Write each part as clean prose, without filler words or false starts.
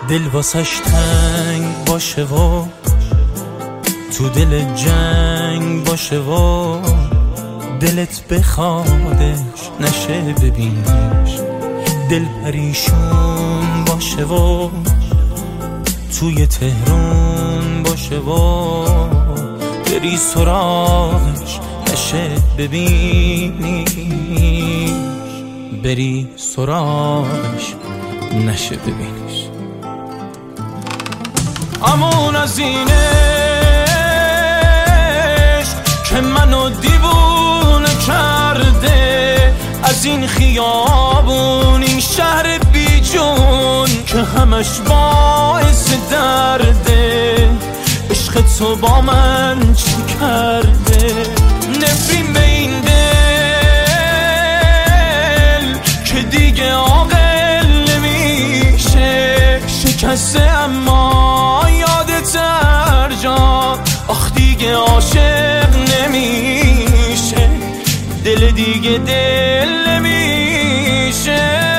دل واسش تنگ باشه و تو دل جنگ باشه و دلت بخوادش نشه ببینش، دل پریشون باشه و توی تهرون باشه و بری سراغش نشه ببینیش، بری سراغش نشه ببینیش. امون از اینش که منو دیوونه کرده، از این خیابون این شهر بیجون که همش باعث درده، عشق تو با من چی کرده؟ نفرین به این دل که دیگه عاقل نمیشه، شکسته اما یادت هر جا، آخ دیگه عاشق نمیشه، دل دیگه دل نمیشه.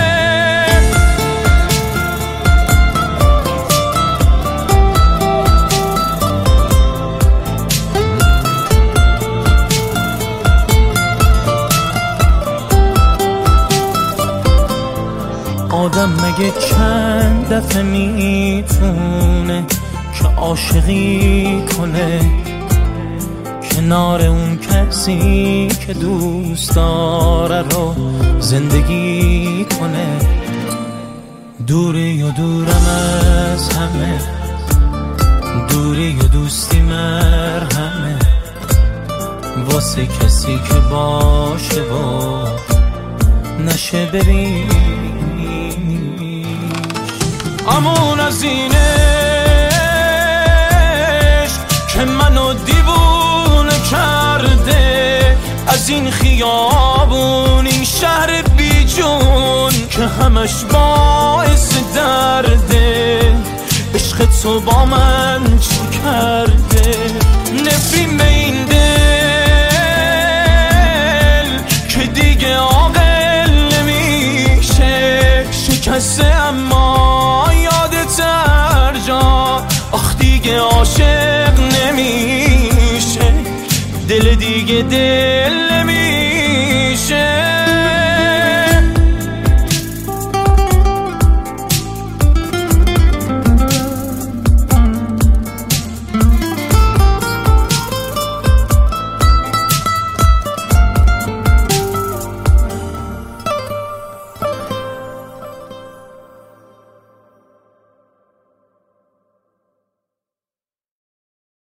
آدم مگه چند دفعه میتونه که عاشقی کنه کنار اون کسی که دوست داره رو زندگی کنه؟ دوری و دورم از همه، دوری و دوستی مرهمه واسه کسی که باشه و نشه ببین. امون از اینش که منو دیوونه کرده، از این خیابون این شهر بیجون که همش باعث درده، عشق تو با من چی کرده؟ نفرین به این دل که دیگه عاقل نمیشه، شکسته اما